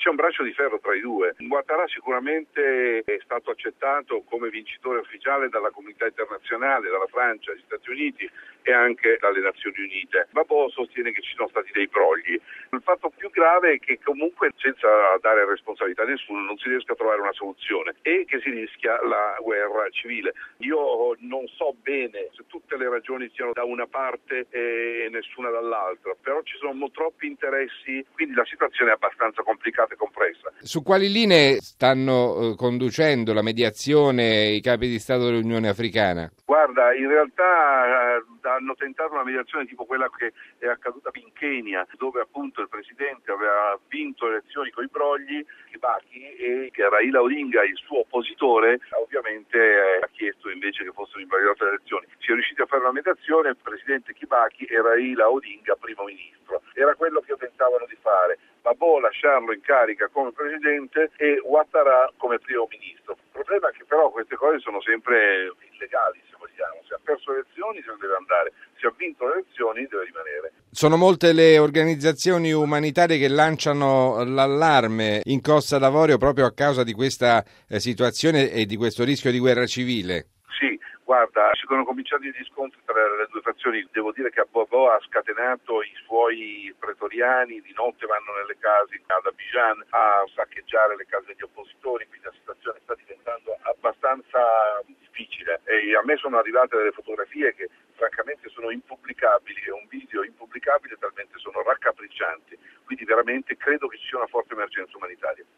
c'è un braccio di ferro tra i due. Ouattara sicuramente è stato accettato come vincitore ufficiale dalla comunità internazionale, dalla Francia, dagli Stati Uniti e anche dalle Nazioni Unite. Gbagbo sostiene che ci sono stati dei brogli. Il fatto più grave è che comunque, senza dare responsabilità a nessuno, non si riesca a trovare una soluzione e che si rischia la guerra civile. Io non so bene se tutte le ragioni siano da una parte e nessuna dall'altra, però ci sono troppi interessi, quindi la situazione è abbastanza complicata e complessa. Su quali linee stanno conducendo la mediazione i capi di Stato dell'Unione Africana? Guarda, in realtà hanno tentato una mediazione tipo quella che è accaduta in Kenya, dove appunto il presidente aveva vinto le elezioni con i brogli, Kibaki, e che Raila Odinga, il suo oppositore, ovviamente ha chiesto invece che fossero invalidate le elezioni. Si è riusciti a fare una mediazione, il presidente Kibaki e Raila Odinga primo ministro. Era quello che tentavano di fare. Gbagbo lasciarlo in carica come presidente e Ouattara come primo ministro. Il problema è che però queste cose sono sempre illegali, se vogliamo. Se ha perso le elezioni se ne deve andare, se ha vinto le elezioni deve rimanere. Sono molte le organizzazioni umanitarie che lanciano l'allarme in Costa d'Avorio proprio a causa di questa situazione e di questo rischio di guerra civile. Sì. Guarda, si sono cominciati gli scontri tra le due fazioni. Devo dire che Gbagbo ha scatenato i suoi pretoriani, di notte vanno nelle case ad Abidjan a saccheggiare le case degli oppositori, quindi la situazione sta diventando abbastanza difficile. E a me sono arrivate delle fotografie che francamente sono impubblicabili e un video impubblicabile, talmente sono raccapriccianti. Quindi veramente credo che ci sia una forte emergenza umanitaria.